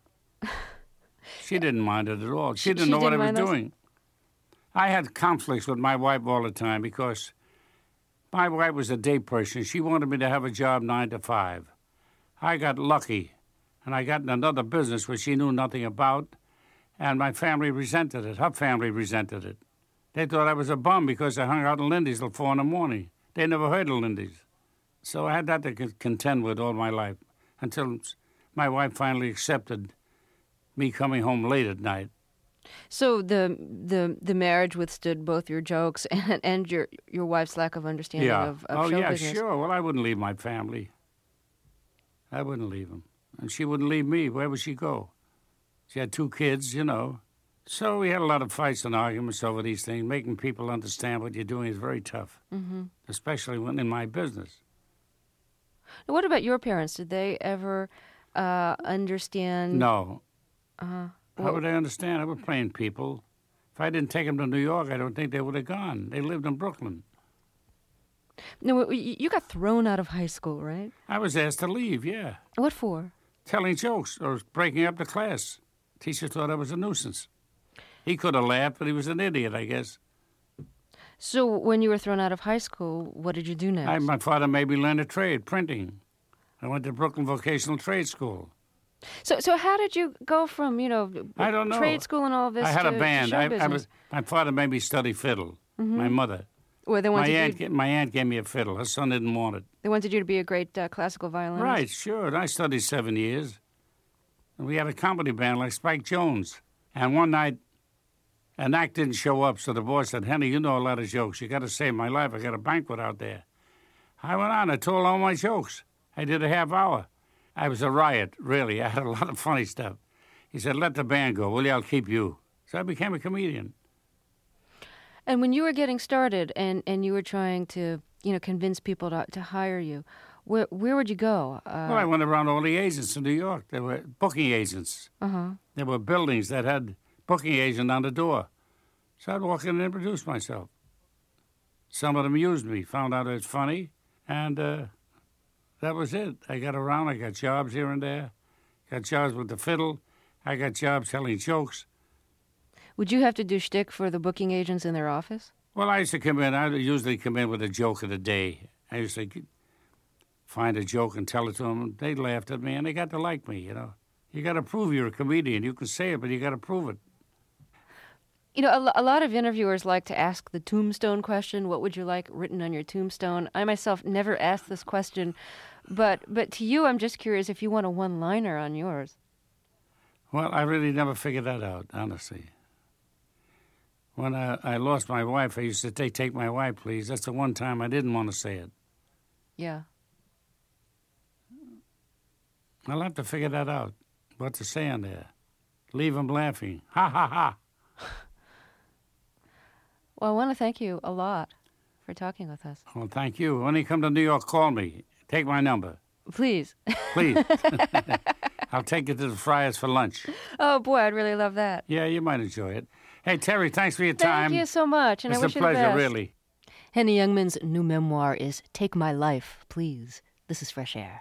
She didn't mind it at all. She didn't know what I was doing. I had conflicts with my wife all the time because my wife was a day person. She wanted me to have a job 9 to 5. I got lucky, and I got in another business which she knew nothing about, and my family resented it. Her family resented it. They thought I was a bum because I hung out in Lindy's till 4 in the morning. They never heard of Lindy's. So I had that to contend with all my life until my wife finally accepted me coming home late at night. So the marriage withstood both your jokes and your wife's lack of understanding of show business. Yeah, sure. Well, I wouldn't leave my family. I wouldn't leave them. And she wouldn't leave me. Where would she go? She had 2 kids, So we had a lot of fights and arguments over these things. Making people understand what you're doing is very tough, especially when in my business. Now, what about your parents? Did they ever understand? No. How would they understand? I was playing people. If I didn't take them to New York, I don't think they would have gone. They lived in Brooklyn. No, you got thrown out of high school, right? I was asked to leave, yeah. What for? Telling jokes or breaking up the class. Teacher thought I was a nuisance. He could have laughed, but he was an idiot, I guess. So when you were thrown out of high school, what did you do next? My father made me learn a trade, printing. I went to Brooklyn Vocational Trade School. So how did you go from, I don't know. trade school and all this I had to a band. show business? My father made me study fiddle, my mother. Well, my aunt gave me a fiddle. Her son didn't want it. They wanted you to be a great classical violinist? Right, sure. And I studied 7 years. And we had a comedy band like Spike Jones. And one night, an act didn't show up, so the boss said, Henny, you know a lot of jokes. You got to save my life. I got a banquet out there. I went on. I told all my jokes. I did a half hour. I was a riot, really. I had a lot of funny stuff. He said, let the band go, will you? I'll keep you. So I became a comedian. And when you were getting started and you were trying to, convince people to hire you, where would you go? Well, I went around all the agents in New York. There were booking agents. There were buildings that had booking agent on the door. So I'd walk in and introduce myself. Some of them used me, found out it was funny, and that was it. I got around, I got jobs here and there, got jobs with the fiddle, I got jobs telling jokes. Would you have to do shtick for the booking agents in their office? Well, I used to come in, I usually come in with a joke of the day. I used to find a joke and tell it to them. They laughed at me, and they got to like me, you know. You got to prove you're a comedian. You can say it, but you got to prove it. You know, a lot of interviewers like to ask the tombstone question, what would you like written on your tombstone? I myself never asked this question, but to you, I'm just curious if you want a one-liner on yours. Well, I really never figured that out, honestly. When I lost my wife, I used to say, take my wife, please. That's the one time I didn't want to say it. Yeah. I'll have to figure that out, what to say on there. Leave them laughing. Ha, ha, ha. Well, I want to thank you a lot for talking with us. Well, thank you. When you come to New York, call me. Take my number. Please. Please. I'll take you to the Friars for lunch. Oh, boy, I'd really love that. Yeah, you might enjoy it. Hey, Terry, thanks for your time. Thank you so much, and I wish you the best. It's a pleasure, really. Henny Youngman's new memoir is Take My Life, Please. This is Fresh Air.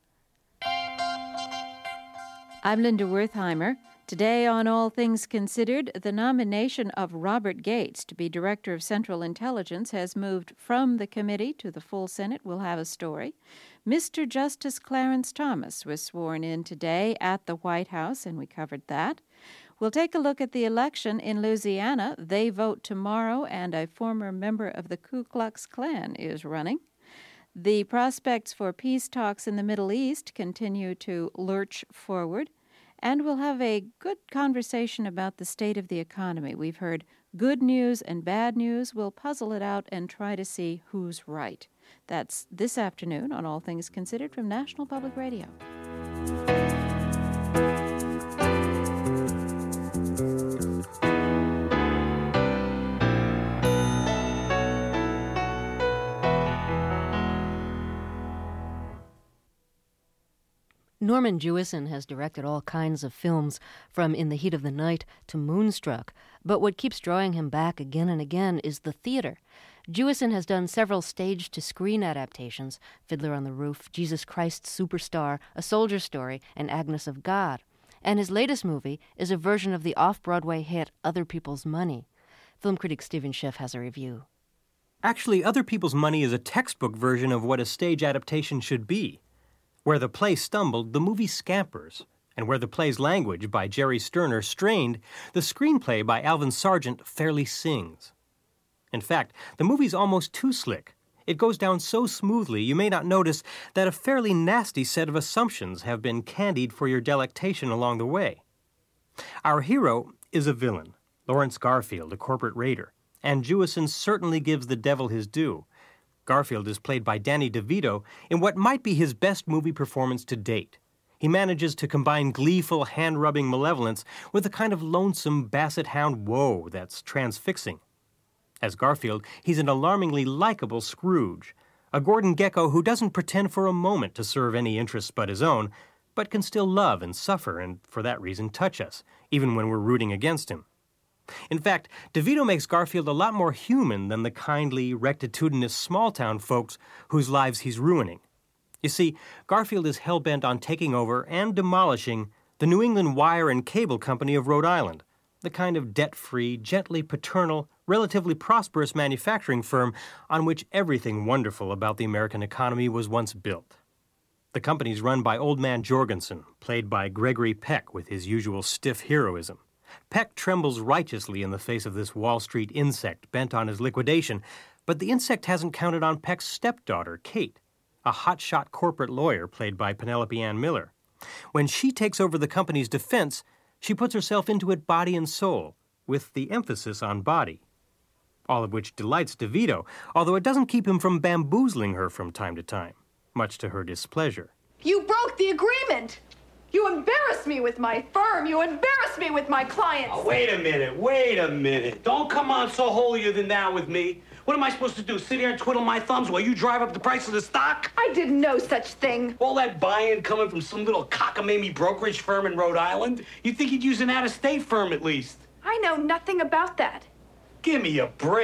I'm Linda Wertheimer. Today on All Things Considered, the nomination of Robert Gates to be Director of Central Intelligence has moved from the committee to the full Senate. We'll have a story. Mr. Justice Clarence Thomas was sworn in today at the White House, and we covered that. We'll take a look at the election in Louisiana. They vote tomorrow, and a former member of the Ku Klux Klan is running. The prospects for peace talks in the Middle East continue to lurch forward. And we'll have a good conversation about the state of the economy. We've heard good news and bad news. We'll puzzle it out and try to see who's right. That's this afternoon on All Things Considered from National Public Radio. Norman Jewison has directed all kinds of films, from In the Heat of the Night to Moonstruck, but what keeps drawing him back again and again is the theater. Jewison has done several stage-to-screen adaptations, Fiddler on the Roof, Jesus Christ Superstar, A Soldier Story, and Agnes of God. And his latest movie is a version of the off-Broadway hit Other People's Money. Film critic Stephen Schiff has a review. Actually, Other People's Money is a textbook version of what a stage adaptation should be. Where the play stumbled, the movie scampers. And where the play's language by Jerry Sterner strained, the screenplay by Alvin Sargent fairly sings. In fact, the movie's almost too slick. It goes down so smoothly you may not notice that a fairly nasty set of assumptions have been candied for your delectation along the way. Our hero is a villain, Lawrence Garfield, a corporate raider, and Jewison certainly gives the devil his due. Garfield is played by Danny DeVito in what might be his best movie performance to date. He manages to combine gleeful, hand-rubbing malevolence with a kind of lonesome basset hound woe that's transfixing. As Garfield, he's an alarmingly likable Scrooge, a Gordon Gekko who doesn't pretend for a moment to serve any interests but his own, but can still love and suffer and, for that reason, touch us, even when we're rooting against him. In fact, DeVito makes Garfield a lot more human than the kindly, rectitudinous small-town folks whose lives he's ruining. You see, Garfield is hell-bent on taking over and demolishing the New England Wire and Cable Company of Rhode Island, the kind of debt-free, gently paternal, relatively prosperous manufacturing firm on which everything wonderful about the American economy was once built. The company's run by Old Man Jorgensen, played by Gregory Peck with his usual stiff heroism. Peck trembles righteously in the face of this Wall Street insect bent on his liquidation, but the insect hasn't counted on Peck's stepdaughter, Kate, a hotshot corporate lawyer played by Penelope Ann Miller. When she takes over the company's defense, she puts herself into it body and soul, with the emphasis on body. All of which delights DeVito, although it doesn't keep him from bamboozling her from time to time, much to her displeasure. You broke the agreement! You embarrassed me with my firm! You embarrassed me with my clients! Oh, wait a minute. Don't come on so holier than thou with me. What am I supposed to do, sit here and twiddle my thumbs while you drive up the price of the stock? I did no such thing. All that buy-in coming from some little cockamamie brokerage firm in Rhode Island? You'd think you'd use an out-of-state firm at least. I know nothing about that. Give me a break.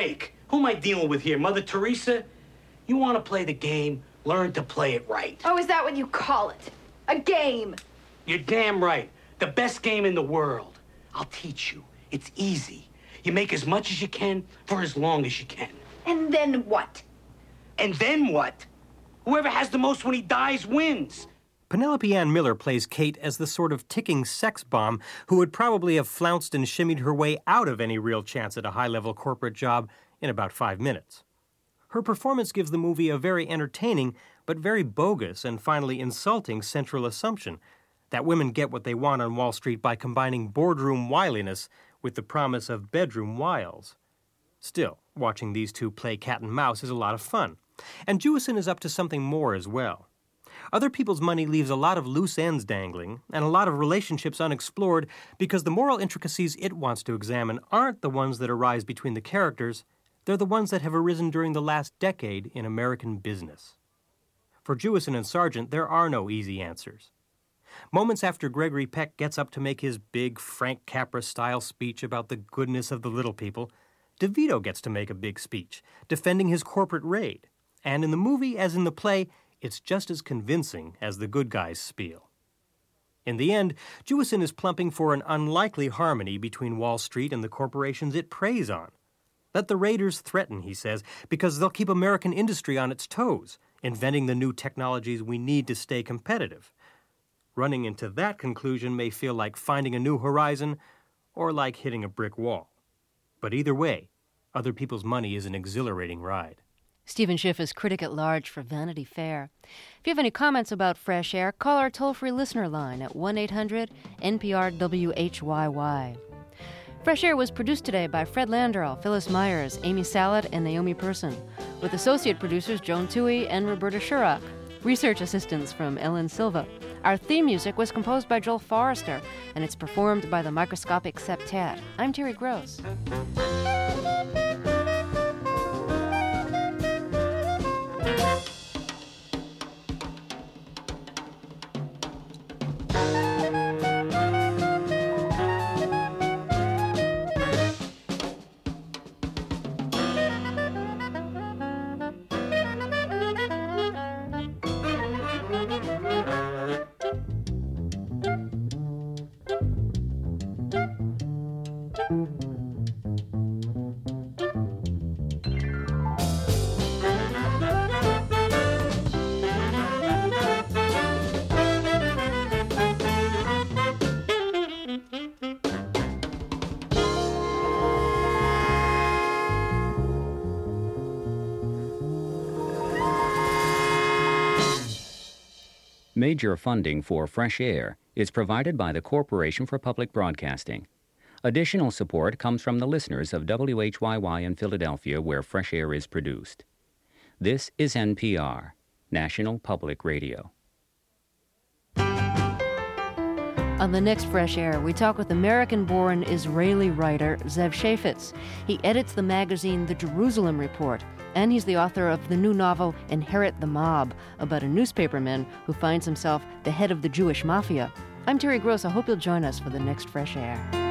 Who am I dealing with here, Mother Teresa? You want to play the game, learn to play it right. Oh, is that what you call it? A game? You're damn right. The best game in the world. I'll teach you. It's easy. You make as much as you can for as long as you can. And then what? And then what? Whoever has the most when he dies wins. Penelope Ann Miller plays Kate as the sort of ticking sex bomb who would probably have flounced and shimmied her way out of any real chance at a high-level corporate job in about 5 minutes. Her performance gives the movie a very entertaining but very bogus and finally insulting central assumption that women get what they want on Wall Street by combining boardroom wiliness with the promise of bedroom wiles. Still, watching these two play cat and mouse is a lot of fun, and Jewison is up to something more as well. Other People's Money leaves a lot of loose ends dangling and a lot of relationships unexplored because the moral intricacies it wants to examine aren't the ones that arise between the characters, they're the ones that have arisen during the last decade in American business. For Jewison and Sargent, there are no easy answers. Moments after Gregory Peck gets up to make his big Frank Capra-style speech about the goodness of the little people, DeVito gets to make a big speech, defending his corporate raid. And in the movie, as in the play, it's just as convincing as the good guys' spiel. In the end, Jewison is plumping for an unlikely harmony between Wall Street and the corporations it preys on. Let the raiders threaten, he says, because they'll keep American industry on its toes, inventing the new technologies we need to stay competitive. Running into that conclusion may feel like finding a new horizon or like hitting a brick wall. But either way, Other People's Money is an exhilarating ride. Stephen Schiff is critic at large for Vanity Fair. If you have any comments about Fresh Air, call our toll-free listener line at 1-800-NPR-WHYY. Fresh Air was produced today by Fred Landerl, Phyllis Myers, Amy Salad, and Naomi Person, with associate producers Joan Toohey and Roberta Shurock. Research assistance from Ellen Silva. Our theme music was composed by Joel Forrester, and it's performed by the Microscopic Septet. I'm Terry Gross. Major funding for Fresh Air is provided by the Corporation for Public Broadcasting. Additional support comes from the listeners of WHYY in Philadelphia, where Fresh Air is produced. This is NPR, National Public Radio. On the next Fresh Air, we talk with American-born Israeli writer Zev Shafetz. He edits the magazine The Jerusalem Report, and he's the author of the new novel Inherit the Mob, about a newspaperman who finds himself the head of the Jewish mafia. I'm Terry Gross. I hope you'll join us for the next Fresh Air.